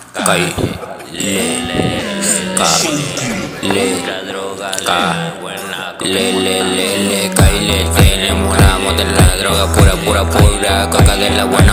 Kai, le, ka, le, ka, le, Kai, tenemos la moda de la droga pura, coca de la buena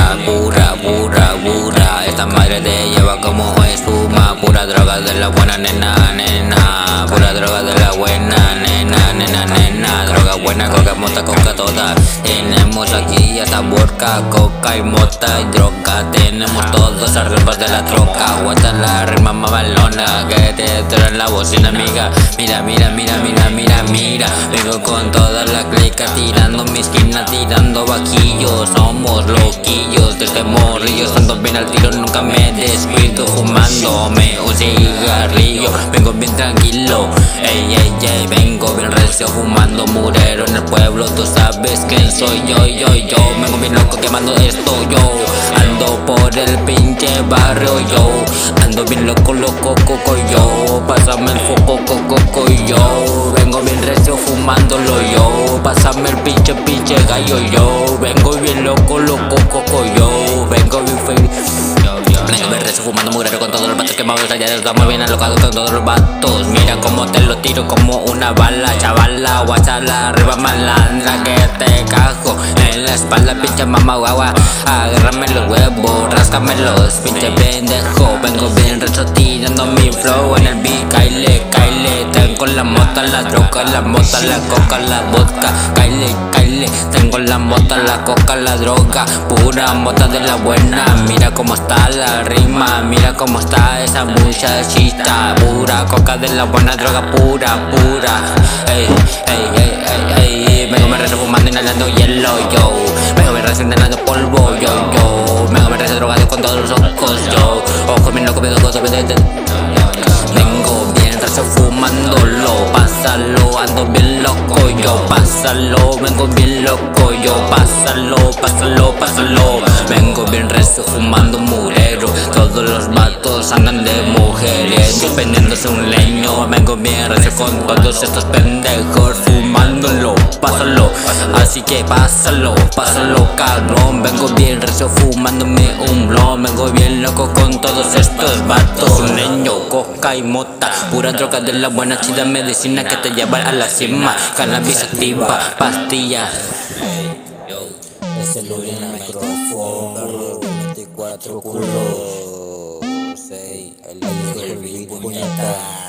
pura, esta madre te lleva como espuma, pura droga de la buena nena, pura droga de la buena nena, droga buena, coca, mota, coca toda, tenemos aquí hasta vodka, coca y mota y droga, tenemos todos arriba de la troca, aguanta la rima mamalona, que te trae la bocina amiga, mira, vengo con toda la clica tirando mi esquina, tirando vaquillos, somos loquillos desde morrillos, ando bien al tiro, nunca me descuido, fumándome un cigarrillo, vengo bien tranquilo, ey, vengo bien recio, fumando murero en el pueblo, tú sabes quién soy yo, vengo bien loco quemando esto, yo ando por el pinche barrio, yo ando bien loco, coco, yo pásame el foco, coco, yo vengo bien recio fumándolo, yo pásame el pinche gallo, yo vengo bien loco, coco, yo vengo bien feliz. Vengo bien recio fumando murero con todos los vatos quemados, allá estamos bien alocados con todos los vatos. Mira como te lo tiro como una bala, chavala, guachala, arriba malandra que te cajo en la espalda, pinche mamá guagua, agárrame los huevos, ráscamelos, pinche pendejo. Vengo bien recio tirando mi flow en el beat, caile, tengo la mota, la droga, la mota, la coca, la vodka, caile, tengo la mota, la coca, la droga, pura mota de la buena, mira cómo está la rima, mira cómo está esa muchachita, pura coca de la buena, droga pura, ey, vengo me rezo fumando, inhalando hielo, yo vengo me rezo inhalando polvo, yo vengo me rezo drogado con todos los ojos, yo ojos bien loco, vengo bien rezo fumándolo, pásalo, ando bien loco, yo pásalo, vengo bien loco, yo pásalo, vengo bien recio fumando murero, todos los vatos andan de mujeres, dependiéndose un leño, vengo bien recio con todos estos pendejos fumándolo, pásalo, así que pásalo, cabrón, vengo bien recio fumándome un blon, vengo bien loco con todos estos vatos, un leño, coca y mota, pura droga de la buena, chida medicina que te lleva a la cima, cannabis activa, pastillas. Ese lo viene al micrófono, 24 culos, 6, el puñeta.